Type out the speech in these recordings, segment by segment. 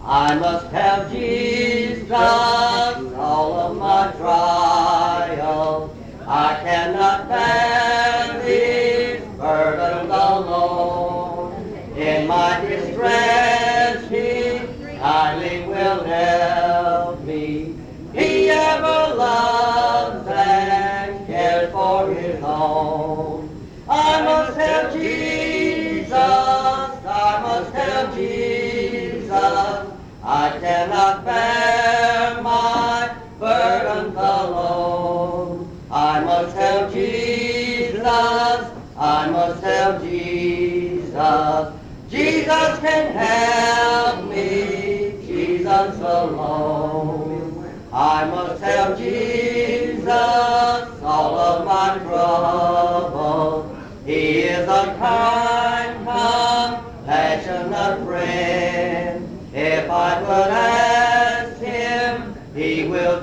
I must have Jesus all of my trials. I cannot bear these burdens alone. In my distress, He kindly will help me. He ever loves and cares for His own. I must have Jesus. I must have Jesus. I cannot bear my burdens alone. I must have Jesus. I must have Jesus. Jesus can help me. Jesus alone. I must have Jesus. All of my troubles. He is a kind, compassionate friend. If I would ask Him, He will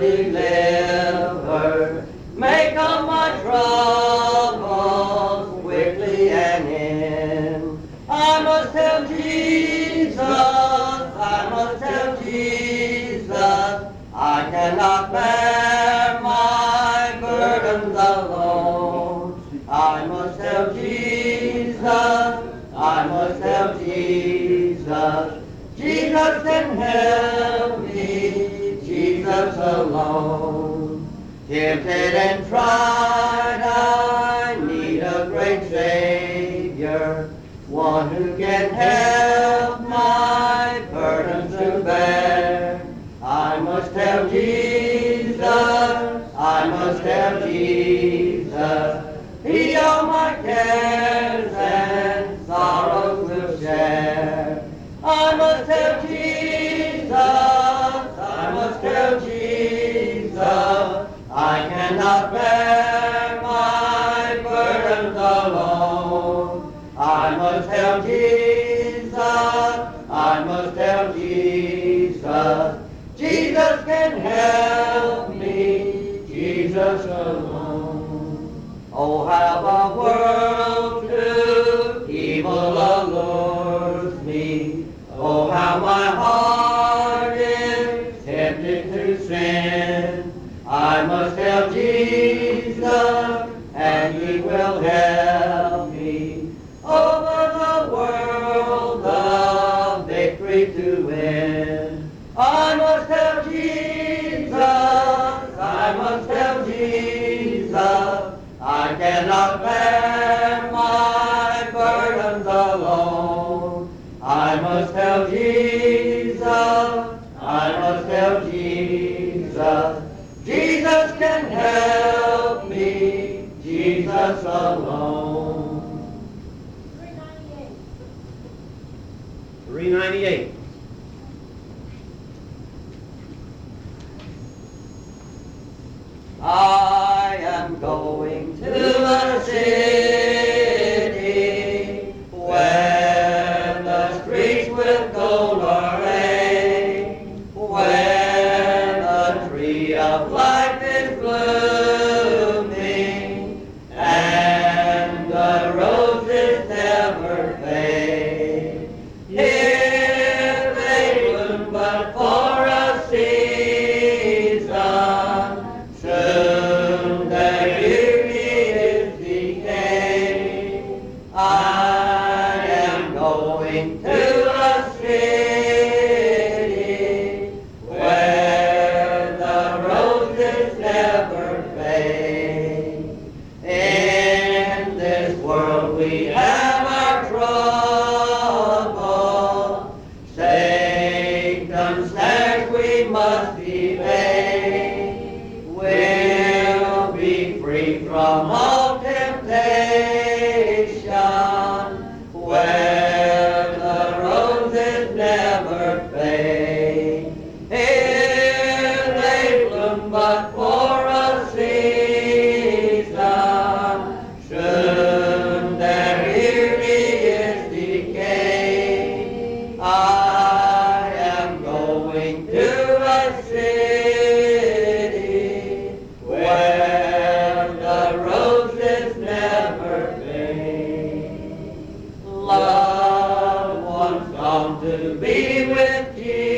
deliver. Make all my troubles quickly an end. I must have Jesus. I must have Jesus. I cannot bear my burdens alone. I must have Jesus. I must have Jesus. Jesus can help me, Jesus alone. Tempted and tried, I need a great Savior, one who can help my burdens to bear. I must have Jesus, I must have Jesus. He all my cares and sorrows will share. I must have Jesus, I must have Jesus. I cannot bear my burdens alone. I must have Jesus, I must have Jesus. Jesus can help me, Jesus alone. Oh, how the world to evil allures me. Oh, how my heart is tempted to sin. I must have Jesus, and He will help me. Over the world, the victory to win. I must have Jesus, I must have Jesus. I cannot bear my burdens alone. I must have Jesus, I must have Jesus. Jesus can help me, Jesus alone. 398. I am going to a city where the streets with gold are laid, where the tree of life is blooming, and the roses never fade. Here they bloom but for a season. Soon their beauty is decayed. I am going to a city where the roses never fade. In this world we have our trouble. Satan's snares we must evade. We'll be free from all temptation, where the roses never fade. Here they bloom but for a season. Soon their beauty is decayed. I am going to a city where the roses never fade. Loved ones gone to be with Jesus.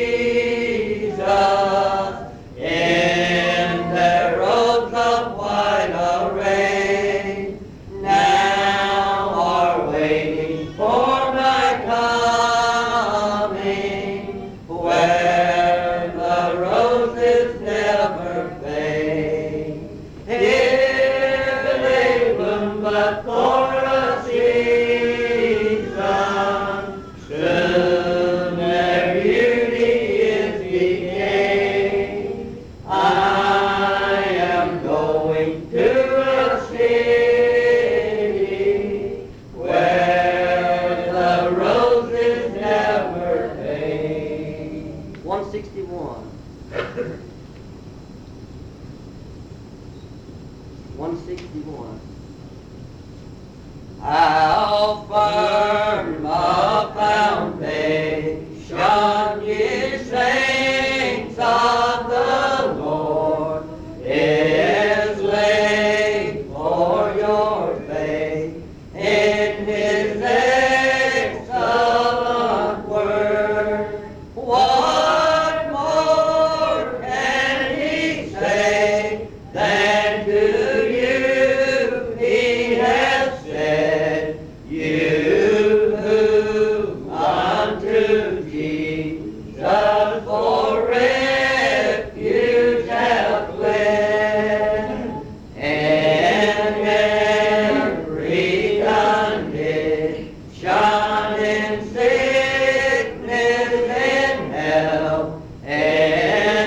161. 161. How firm a foundation, ye saints of the Lord, is laid for your faith in His excellent word. What more can He say than to you He has said, you who unto Jesus for refuge have fled, and every condition in sickness and health and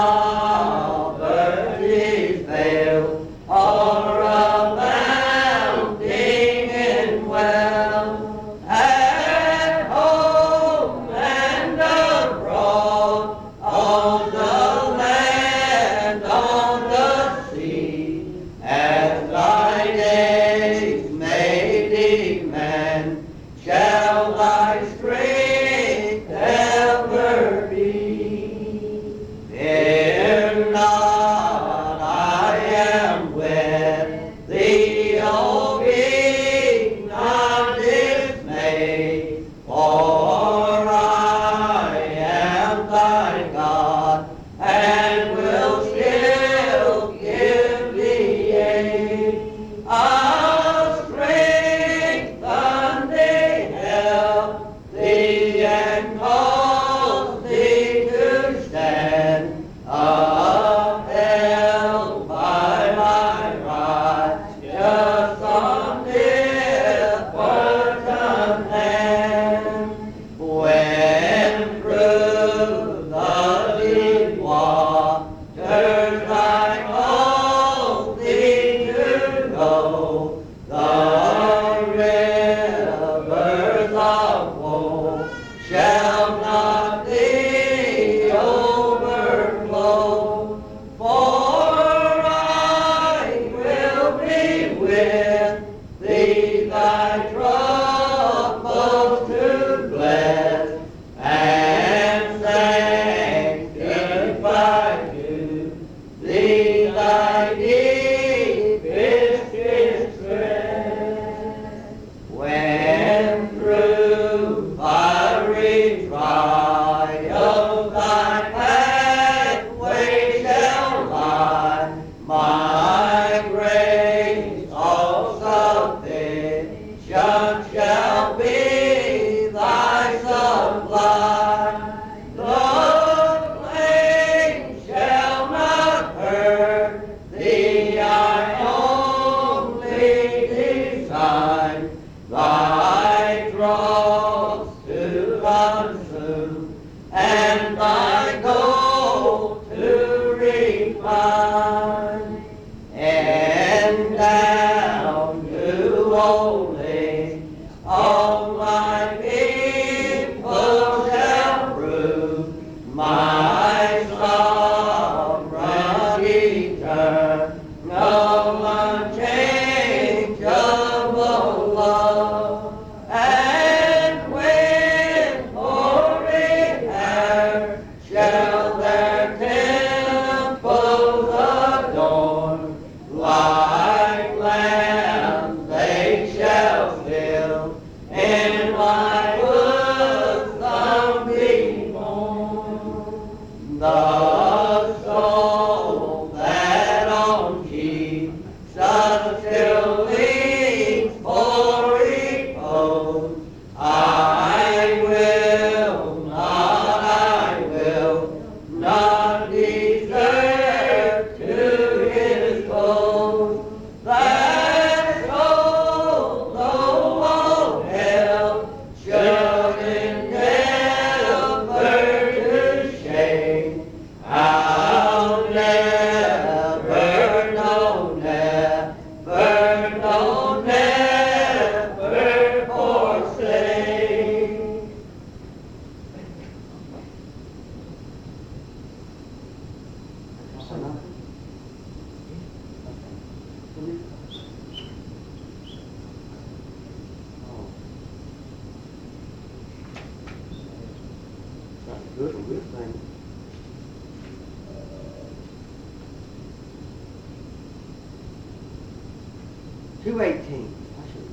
poverty's veil are abounding in wealth, at home and abroad, on the land, on the sea, as thy days may demand, shall thy strength ever be. Fear not, I am with thee, O be not dismayed, for I am thy God, and will still give thee aid. I'll strengthen thee, help thee, and cause thee to stand, upheld by my righteous omnipotent hand. When through the deep waters I call thee to go, the rivers of woe shall not thee overflow, for I will be with thee, thy troubles to bless, and sanctify to thee thy deepest distress. When through fiery trials thy pathway shall lie, my grace all sufficient shall be thy supply. The flame shall not hurt thee, I only design thy dross to consume, and thy gold to refine, and down to only all my people shall prove my sovereign eternal unchangeable love. And when hoary hair shall their temples adorn, like lambs they shall still in my bosom be born. The soul that on Jesus still leans for repose, I will not desert to his foes. That soul, though all hell should endeavor to shake, good and good thing. 218. I should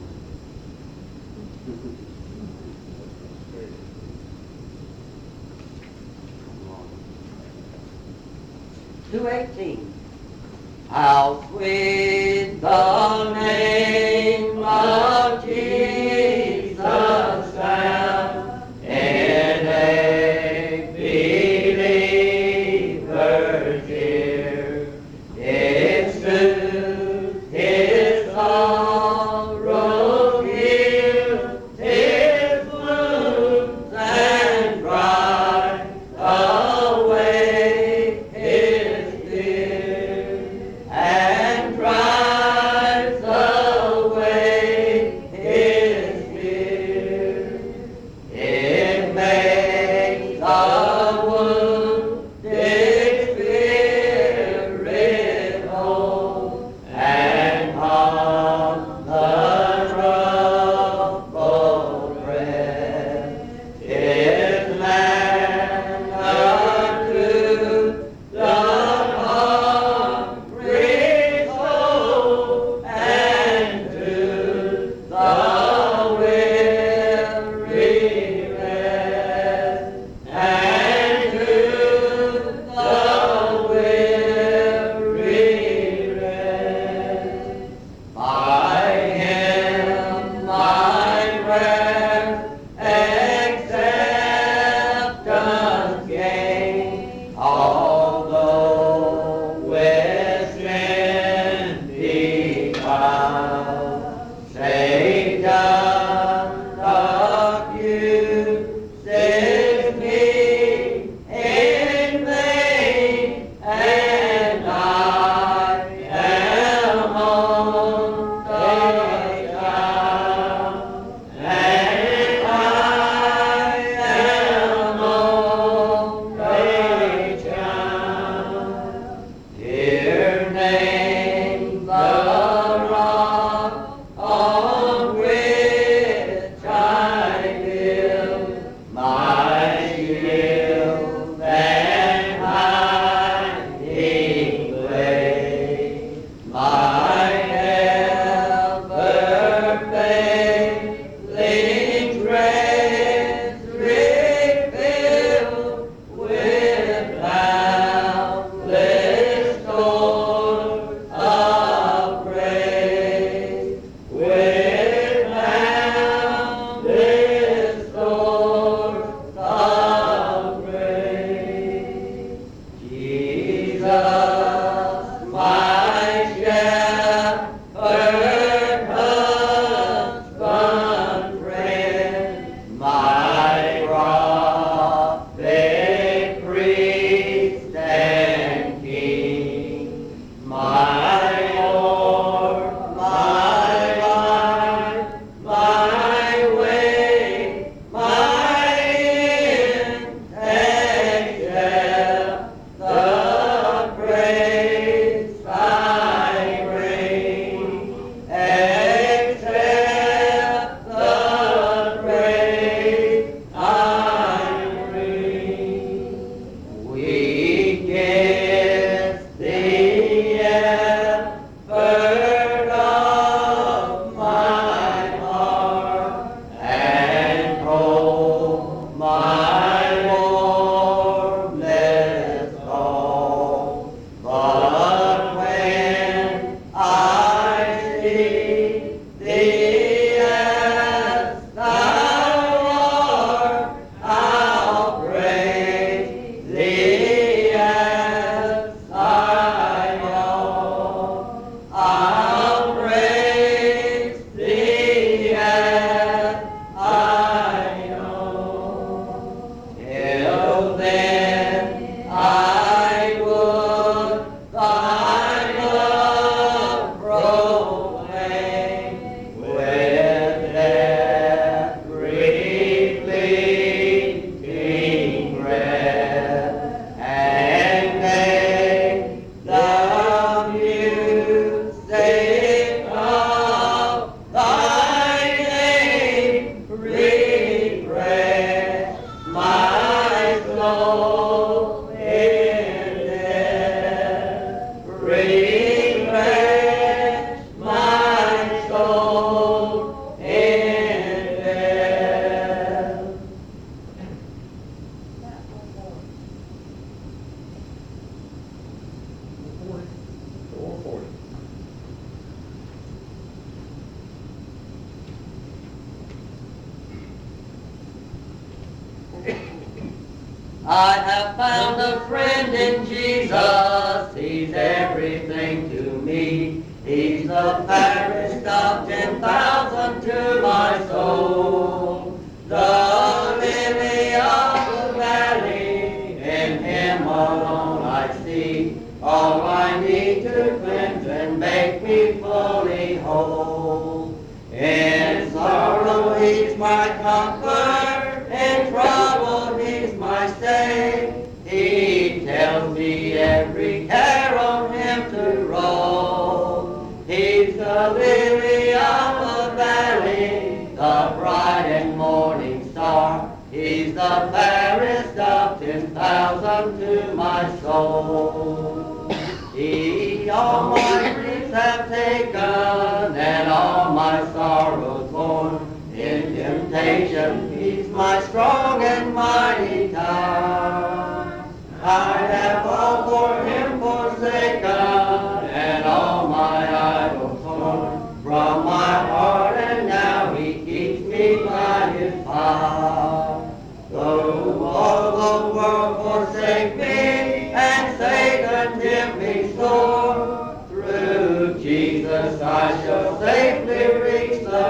have 218. How sweet the name of Jesus sound in a believer's ear. It soothes his sorrow, heals his wounds, and drives away his fear, and drives away his fear. It makes the wounded spirit whole, and calms the troubled breast. Is manna to the hungry soul, and to the weary rest, and to the weary rest. By him my rest acceptance gain, although with sin defiled. Satan accuses me in vain, and I am on the ground, and I am on the ground. Dear name, the rock on which I build my shield and hiding place, my ever-failing grace refilled with boundless stores of grace, with boundless stores of grace. Jesus, my shepherd, husband, friend, my prophet, priest, and king, my Lord, my life, my way, my end, accept the praise. I have found a friend in Jesus. He's everything to me. He's the fairest of 10,000 to my soul. The lily of the valley, in him alone I see all I need to cleanse and make me fully whole. In sorrow he's my comfort, in trouble he's my stay. He tells me every care on him to roll. He's the lily of the valley, the bright and morning star. He's the fairest of 10,000 to my soul. He all my griefs have taken and all my sorrows borne. In temptation he's my strong and mighty tower. I have all for him forsaken and all my idols torn from my heart, and now he keeps me by his power. Though all the world forsake me and Satan tempt me sore, through Jesus I shall safely reach the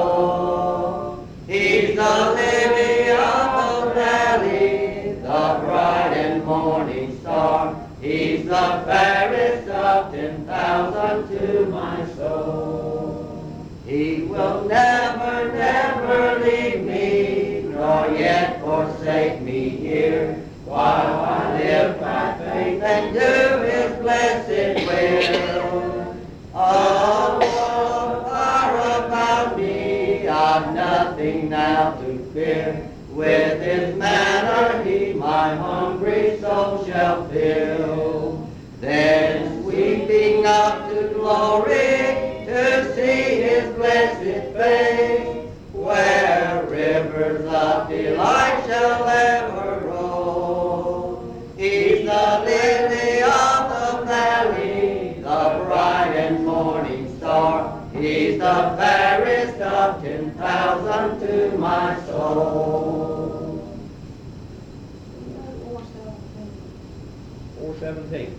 goal. He's the lily of the valley, the bright and morning star. He's the fairest of 10,000 to my soul. He will never, never leave me, nor yet forsake me here, while I live by faith and do his blessed will. All the fire about me, I've nothing now to fear. With his manna he my hungry soul shall fill. Then sweeping up to glory, to see his blessed face, where rivers of delight shall ever roll. He's the lily of the valley, the bright and morning star. He's the fairest of 10,000 to my soul. 417.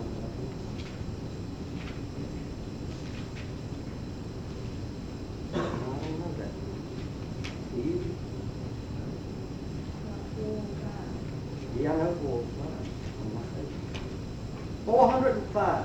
Yeah, I know 405.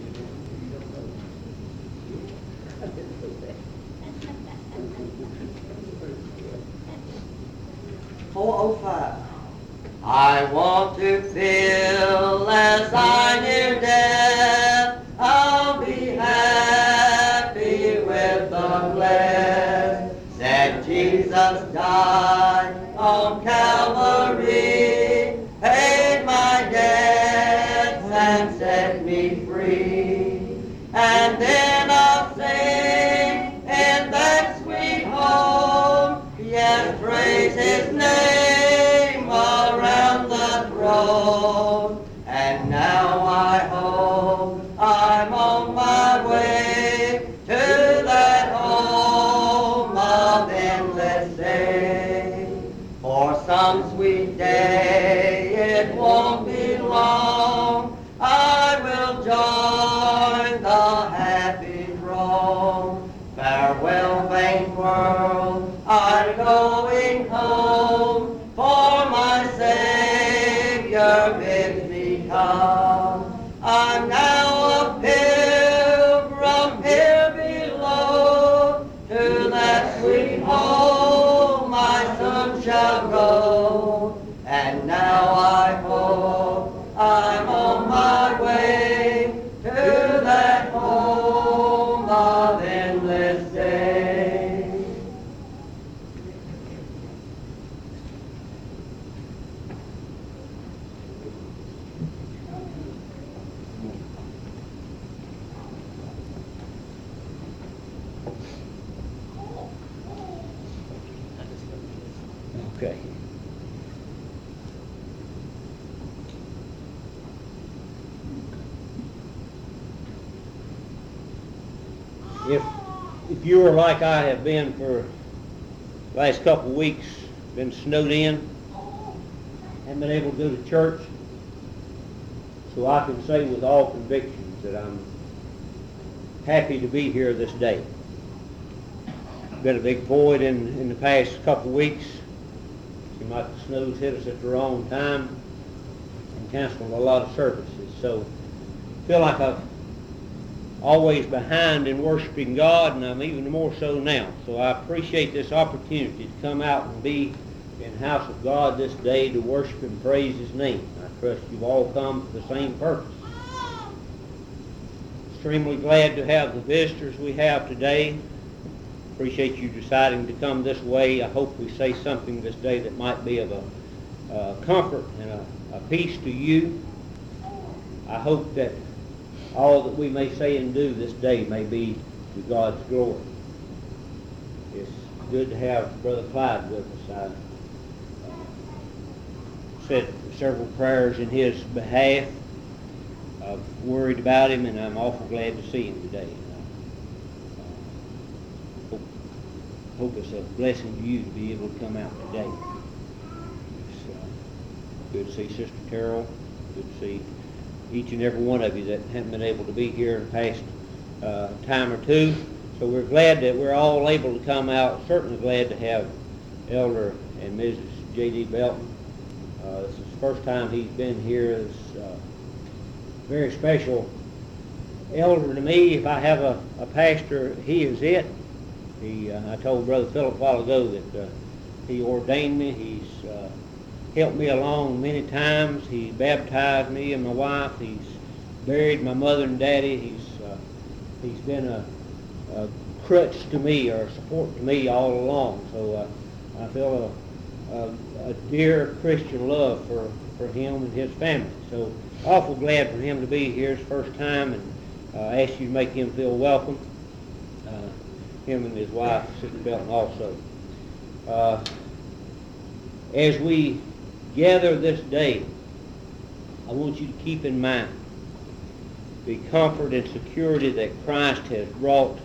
405. I want to feel as I near death. I'll be happy with the blessed. That Jesus died on Calvary, paid my debts and set me free. And then I'll sing in that sweet home, yes, praise his name around the throne. And now I hope I'm on my way to that home of endless day. For some sweet day, it won't be long, I will join the happy throng. Farewell, vain world, I'm going home, for my Savior bids me come. I'm now a pilgrim here below, to that sweet home my son shall go. And now I hope I'm on my way to that home of endless day. Okay. If you are like I have been for last couple of weeks, been snowed in, haven't been able to go to church, so I can say with all convictions that I'm happy to be here this day. Been a big void in the past couple weeks. Seemed like the snows hit us at the wrong time and canceled a lot of services. So I feel like I'm always behind in worshiping God, and I'm even more so now. So I appreciate this opportunity to come out and be in the house of God this day to worship and praise His name. I trust you've all come for the same purpose. Extremely glad to have the visitors we have today. Appreciate you deciding to come this way. I hope we say something this day that might be of a comfort and a peace to you. I hope that all that we may say and do this day may be to God's glory. It's good to have Brother Clyde with us. I said several prayers in his behalf. I've worried about him, and I'm awful glad to see him today. Hope it's a blessing to you to be able to come out today. It's good to see Sister Carol. Good to see each and every one of you that haven't been able to be here in the past time or two. So we're glad that we're all able to come out. Certainly glad to have Elder and Mrs. J.D. Belton. This is the first time he's been here. It's very special elder to me. If I have a pastor, he is it. I told Brother Philip a while ago that he ordained me. He's helped me along many times. He baptized me and my wife. He's buried my mother and daddy. He's been a crutch to me or a support to me all along. So I feel a dear Christian love for him and his family. So awful glad for him to be here his first time, and ask you to make him feel welcome. Him and his wife, Sister Belton, also. As we gather this day, I want you to keep in mind the comfort and security that Christ has brought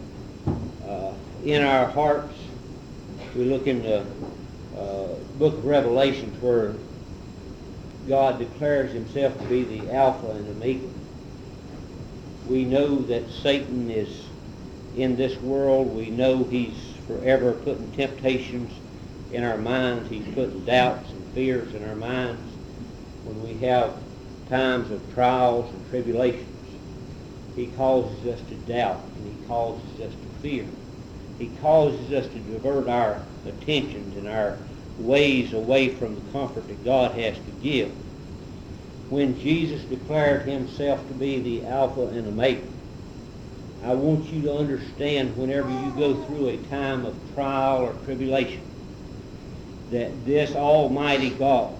in our hearts. We look in the book of Revelations where God declares Himself to be the Alpha and Omega. We know that Satan is in this world. We know he's forever putting temptations in our minds. He's putting doubts and fears in our minds. When we have times of trials and tribulations, he causes us to doubt, and he causes us to fear. He causes us to divert our attentions and our ways away from the comfort that God has to give. When Jesus declared Himself to be the Alpha and Omega, I want you to understand, whenever you go through a time of trial or tribulation, that this Almighty God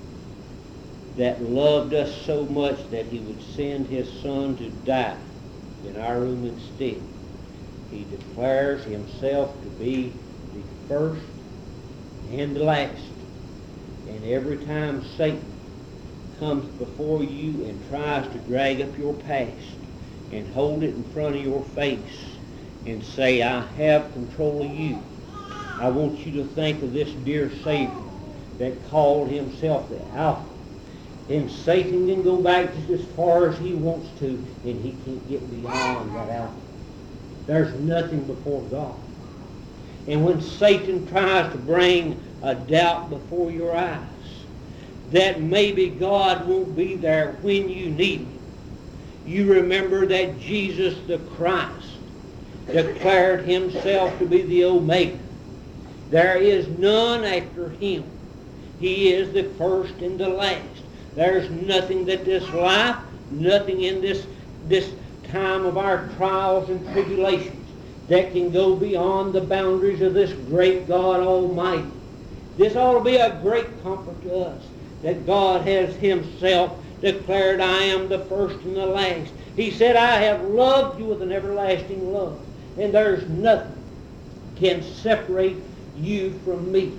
that loved us so much that He would send His Son to die in our room instead, He declares Himself to be the first and the last. And every time Satan comes before you and tries to drag up your past and hold it in front of your face and say, I have control of you, I want you to think of this dear Savior that called Himself the Alpha. And Satan can go back just as far as he wants to, and he can't get beyond that Alpha. There's nothing before God. And when Satan tries to bring a doubt before your eyes that maybe God won't be there when you need Him, you remember that Jesus the Christ declared Himself to be the Omega. There is none after Him. He is the first and the last. There's nothing that this life, nothing in this time of our trials and tribulations that can go beyond the boundaries of this great God Almighty. This ought to be a great comfort to us, that God has Himself declared, I am the first and the last. He said, I have loved you with an everlasting love, and there's nothing can separate you from me.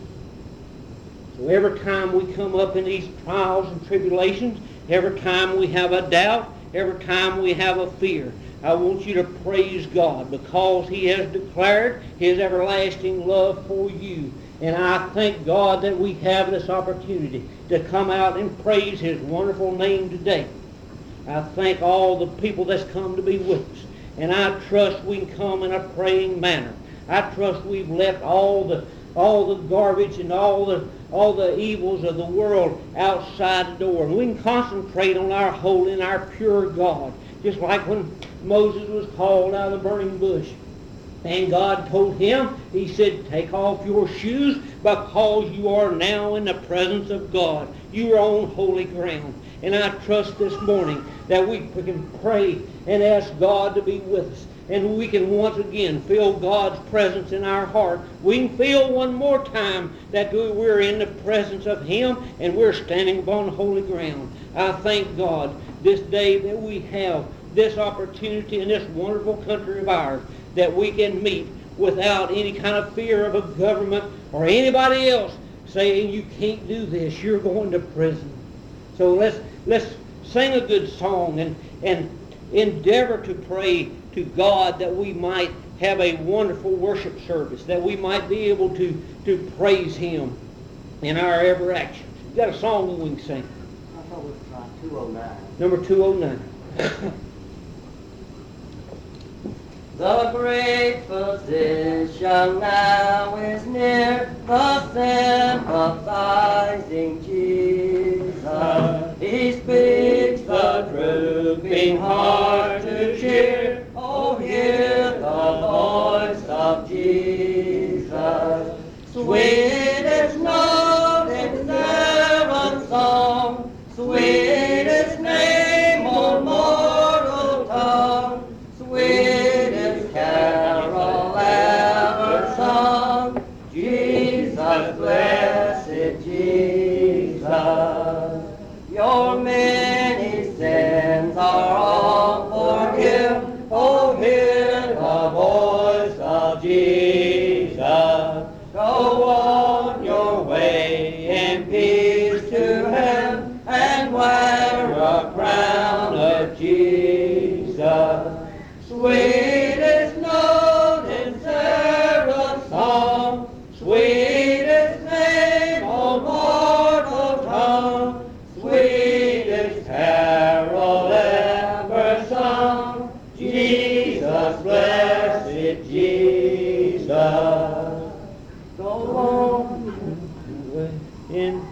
So every time we come up in these trials and tribulations, every time we have a doubt, every time we have a fear, I want you to praise God, because He has declared His everlasting love for you. And I thank God that we have this opportunity to come out and praise His wonderful name today. I thank all the people that's come to be with us. And I trust we can come in a praying manner. I trust we've left all the garbage and all the evils of the world outside the door. And we can concentrate on our holy and our pure God. Just like when Moses was called out of the burning bush. And God told him, He said, take off your shoes because you are now in the presence of God. You are on holy ground. And I trust this morning that we can pray and ask God to be with us. And we can once again feel God's presence in our heart. We can feel one more time that we're in the presence of Him and we're standing upon holy ground. I thank God this day that we have this opportunity in this wonderful country of ours, that we can meet without any kind of fear of a government or anybody else saying you can't do this, you're going to prison. So let's sing a good song and endeavor to pray to God that we might have a wonderful worship service, that we might be able to praise Him in our every action. You got a song that we can sing? I thought we could try 209. Number 209. The great physician now is near, the sympathizing Jesus. He speaks the drooping heart to cheer. Oh, hear the voice of Jesus. Sweetest note in seven song, sweetest name on mortal tongue, sweetest carol ever sung, Jesus, blessed Jesus. Your many sins are all forgiven. Oh, hear the voice of Jesus. Go on your way in peace to heaven and wear a crown of Jesus. Sweetest note in seraph's song, sweetest name on mortal tongue, sweetest carol ever sung, Jesus, blessed Jesus. Go on In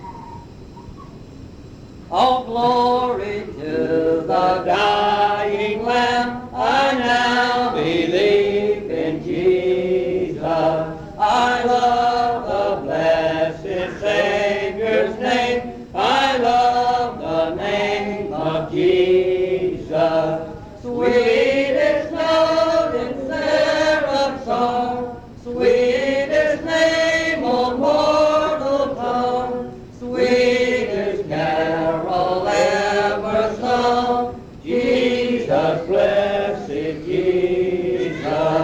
all glory to the dying Lamb. I now believe in Jesus. I love the blessed Savior's name. I love the name of Jesus. Sweetest note in seraph's song, sweetest name on mortal tongue, sweetest carol ever sung, Jesus, blessed Jesus.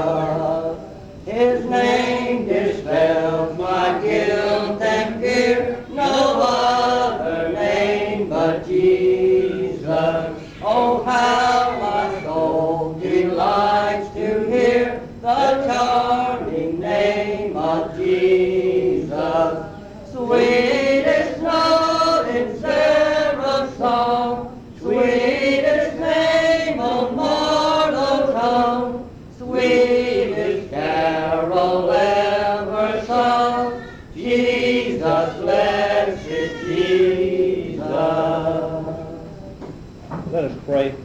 His name dispels my guilt and fear, no other name but Jesus. Oh, how my soul delights to hear the charming name of Jesus. Sweetest note in seraph's song, sweetest name on mortal tongue, sweetest carol ever sung, Jesus, blessed Jesus. Let us pray.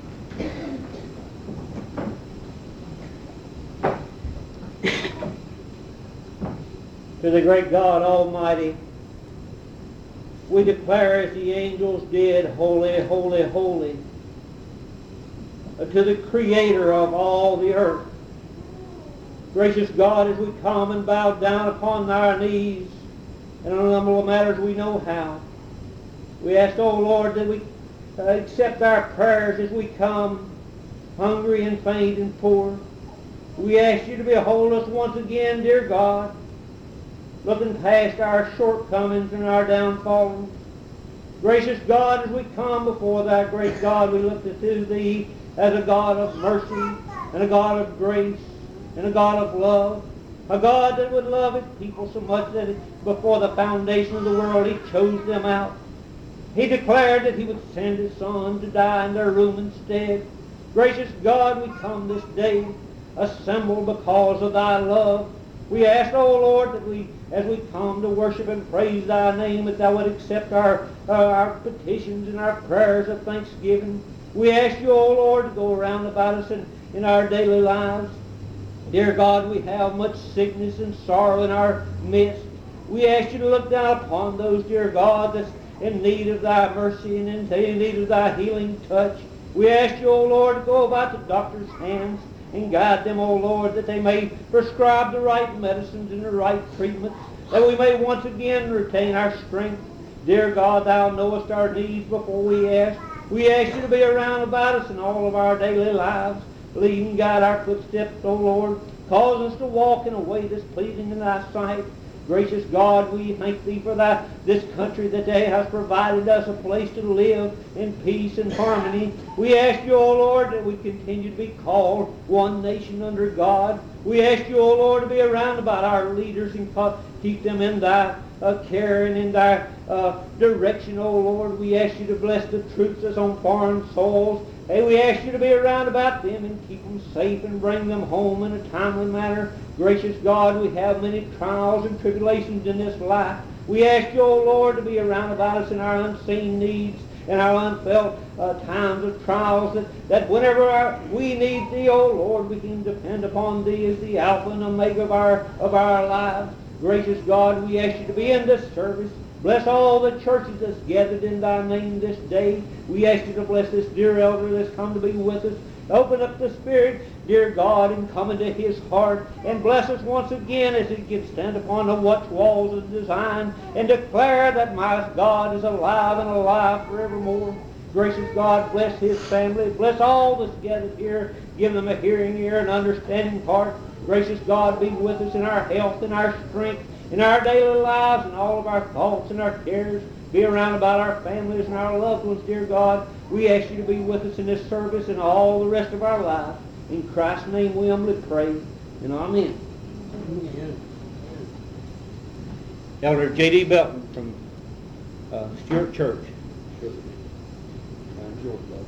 To the great God Almighty, we declare as the angels did, holy, holy, holy, to the Creator of all the earth. Gracious God, as we come and bow down upon our knees in a number of matters we know how, we ask, oh Lord, that we accept our prayers as we come, hungry and faint and poor. We ask you to behold us once again, dear God, looking past our shortcomings and our downfallings. Gracious God, as we come before thy great God, we look to thee as a God of mercy and a God of grace and a God of love. A God that would love his people so much that before the foundation of the world he chose them out. He declared that he would send his Son to die in their room instead. Gracious God, we come this day assembled because of thy love. We ask, O Lord, that as we come to worship and praise thy name, that thou would accept our petitions and our prayers of thanksgiving. We ask you, O Lord, to go around about us in our daily lives. Dear God, we have much sickness and sorrow in our midst. We ask you to look down upon those, dear God, that's in need of thy mercy and in need of thy healing touch. We ask you, O Lord, to go about the doctor's hands and guide them, O Lord, that they may prescribe the right medicines and the right treatments, that we may once again retain our strength. Dear God, thou knowest our needs before we ask. We ask you to be around about us in all of our daily lives. Lead and guide our footsteps, O Lord. Cause us to walk in a way that's pleasing in thy sight. Gracious God, we thank thee for this country that thou hast provided us a place to live in peace and harmony. We ask you, O Lord, that we continue to be called one nation under God. We ask you, O Lord, to be around about our leaders and keep them in thy care and in thy direction, O Lord. We ask you to bless the troops that's on foreign soils. Hey, we ask you to be around about them and keep them safe and bring them home in a timely manner. Gracious God, we have many trials and tribulations in this life. We ask you, O Lord, to be around about us in our unseen needs and our unfelt times of trials, that whenever we need thee, O Lord, we can depend upon thee as the Alpha and Omega of our lives. Gracious God, we ask you to be in this service. Bless all the churches that's gathered in thy name this day. We ask you to bless this dear elder that's come to be with us. Open up the Spirit, dear God, and come into his heart. And bless us once again as he can stand upon the watch walls of design and declare that my God is alive and alive forevermore. Gracious God, bless his family. Bless all that's gathered here. Give them a hearing ear and understanding heart. Gracious God, be with us in our health and our strength, in our daily lives and all of our thoughts and our cares. Be around about our families and our loved ones, dear God. We ask you to be with us in this service and all the rest of our life. In Christ's name we humbly pray, and amen. Amen. Elder J.D. Belton from Stewart Church. Yours, brother.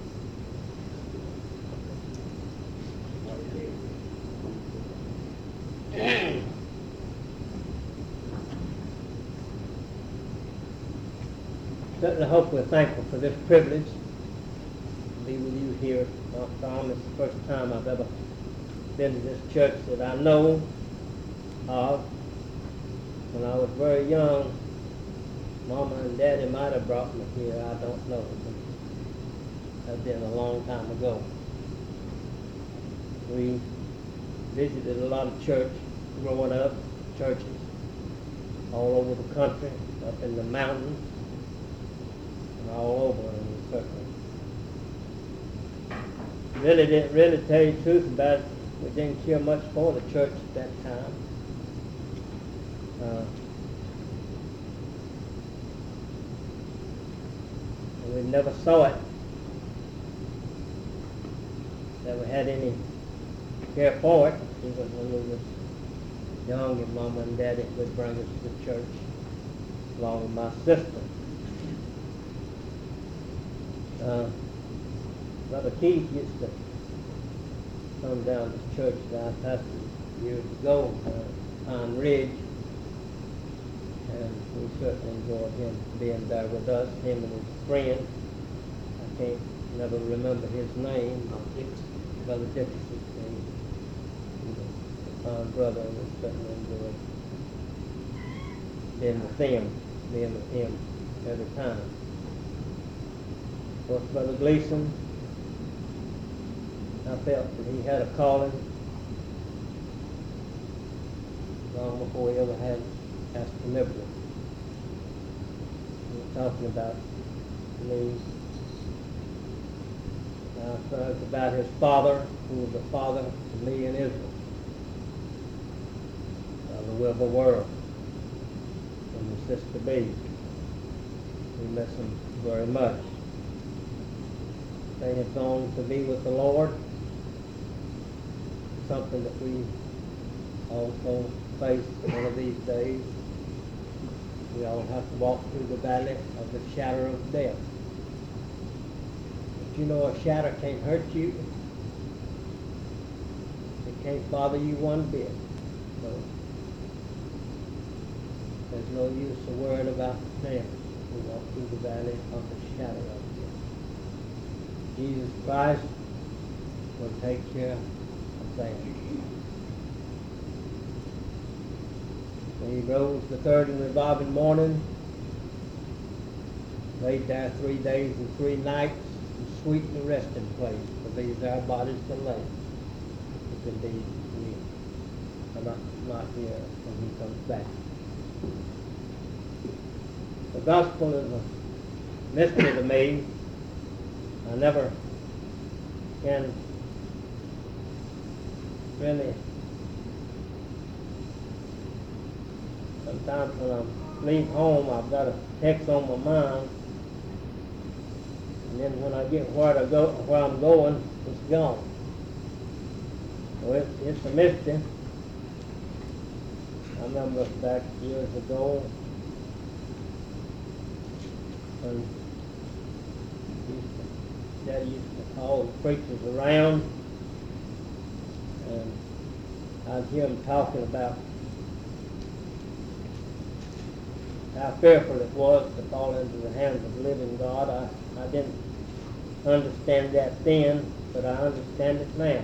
Certainly hope we're thankful for this privilege to be with you here. Tom, it's the first time I've ever been to this church that I know of. When I was very young, Mama and Daddy might have brought me here. I don't know. That's been a long time ago. We visited a lot of church growing up, churches all over the country, up in the mountains, and all over, and certainly really tell you the truth about it, we didn't care much for the church at that time. And we never saw it, never had any care for it, even when we was young, and Mama and Daddy would bring us to church along with my sister. Brother Keith used to come down to church that I pastored years ago, Pine Ridge, and we certainly enjoyed him being there with us, him and his friend. I never remember his name. Brother Dixon. He brother, and we certainly enjoyed being with him every time. Of course, Brother Gleason, I felt that he had a calling long before he ever had Pastor Nibbler. We were talking about me. I heard about his father, who was a father to me in Israel, the Wilbur World, and his sister B. We miss him very much. They have gone to be with the Lord, something that we also face one of these days. We all have to walk through the valley of the shadow of death. But you know, a shadow can't hurt you. It can't bother you one bit. So there's no use of worrying about them. We walk through the valley of the shadow of death. Jesus Christ will take care of that. When he rose the third and reviving morning, laid there 3 days and 3 nights, and sweet the resting place for these our bodies to lay. If indeed we are not here when he comes back. The gospel is a mystery to me. I never can really. Sometimes when I leave home, I've got a text on my mind, and then when I get where I'm going, it's gone. So it's a mystery. I remember back years ago, when Daddy used to call the preachers around, and I'd hear them talking about how fearful it was to fall into the hands of the living God. I didn't understand that then, but I understand it now.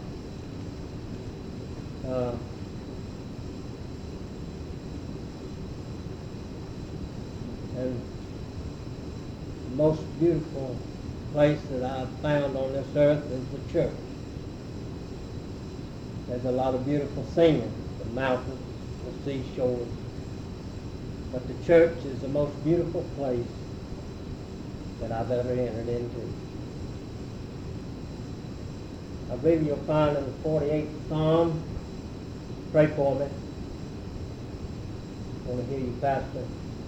And the most beautiful place that I've found on this earth is the church. There's a lot of beautiful scenery, the mountains, the seashore, but the church is the most beautiful place that I've ever entered into. I believe you'll find in the 48th Psalm, pray for me. I want to hear you, Pastor.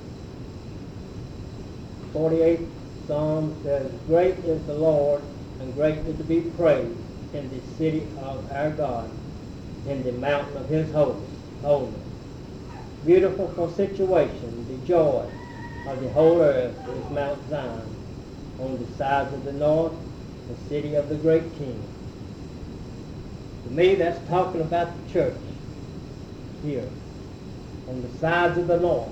48th Psalm says, "Great is the Lord, and greatly to be praised in the city of our God, in the mountain of his holiness. Beautiful for situation, the joy of the whole earth is Mount Zion, on the sides of the north, the city of the great King." To me, that's talking about the church here, on the sides of the north.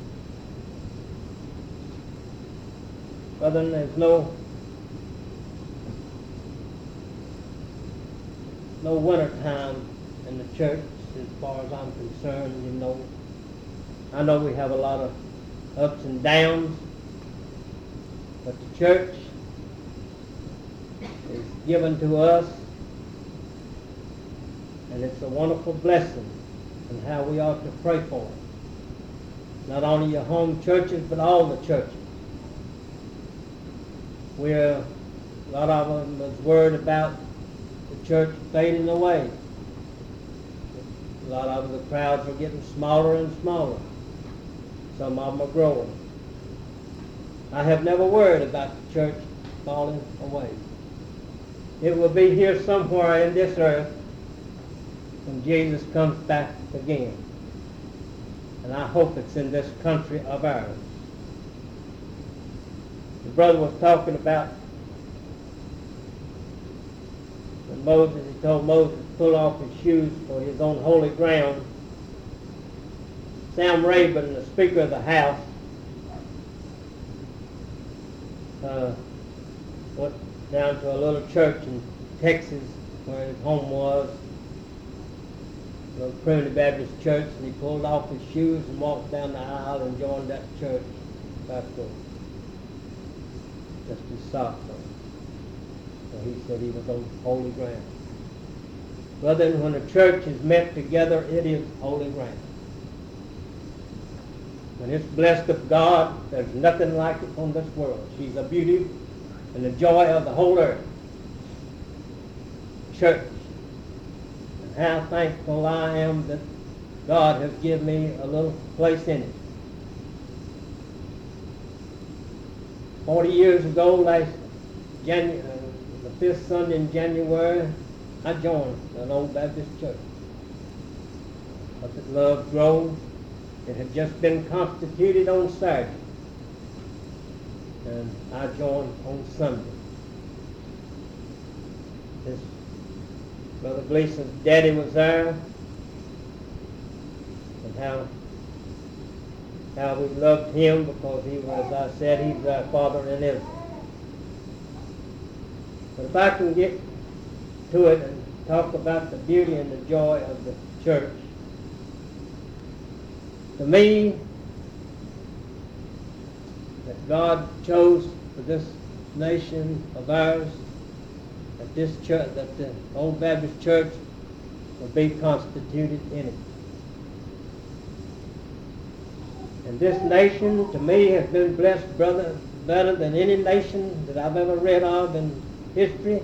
Brethren, there's no winter time in the church as far as I'm concerned. You know, I know we have a lot of ups and downs, but the church is given to us, and it's a wonderful blessing, and how we ought to pray for it. Not only your home churches, but all the churches. A lot of them was worried about the church fading away. A lot of the crowds are getting smaller and smaller. Some of them are growing. I have never worried about the church falling away. It will be here somewhere in this earth when Jesus comes back again. And I hope it's in this country of ours. The brother was talking about when he told Moses to pull off his shoes for his own holy ground. Sam Rayburn, the Speaker of the House, went down to a little church in Texas where his home was, a little Primitive Baptist church, and he pulled off his shoes and walked down the aisle and joined that church back there. Just his socks on. So he said he was on holy ground. Brother, when the church is met together, it is holy ground. When it's blessed of God, there's nothing like it on this world. She's a beauty and the joy of the whole earth. Church. And how thankful I am that God has given me a little place in it. 40 years ago, the 5th Sunday in January, I joined an old Baptist church. up at Love Grove. It had just been constituted on Saturday, and I joined on Sunday. This Brother Gleason's daddy was there, and how we loved him because he was, as I said, he's our father in Israel. But if I can get to it and talk about the beauty and the joy of the church, to me, that God chose for this nation of ours, that this church, that the Old Baptist Church would be constituted in it. And this nation, to me, has been blessed, brother, better than any nation that I've ever read of in history.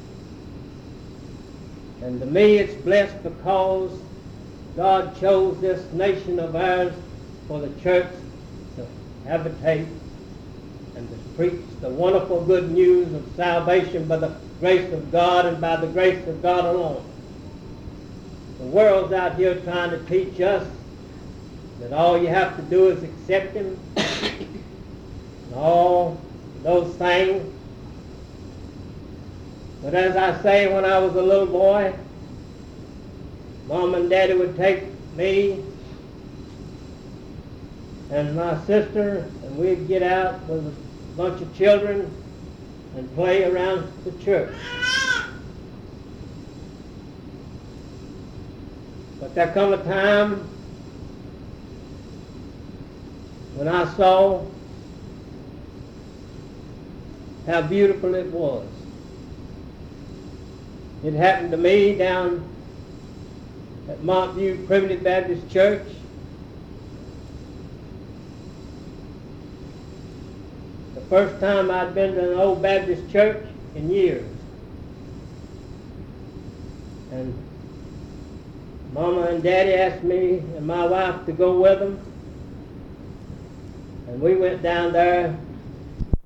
And to me, it's blessed because God chose this nation of ours for the church to habitate and to preach the wonderful good news of salvation by the grace of God and by the grace of God alone. The world's out here trying to teach us that all you have to do is accept Him and all those things. But as I say, when I was a little boy, Mom and Daddy would take me and my sister, and we'd get out with a bunch of children and play around the church. But there come a time when I saw how beautiful it was. It happened to me down at Montview Primitive Baptist Church. The first time I'd been to an Old Baptist church in years. And Mama and Daddy asked me and my wife to go with them. And we went down there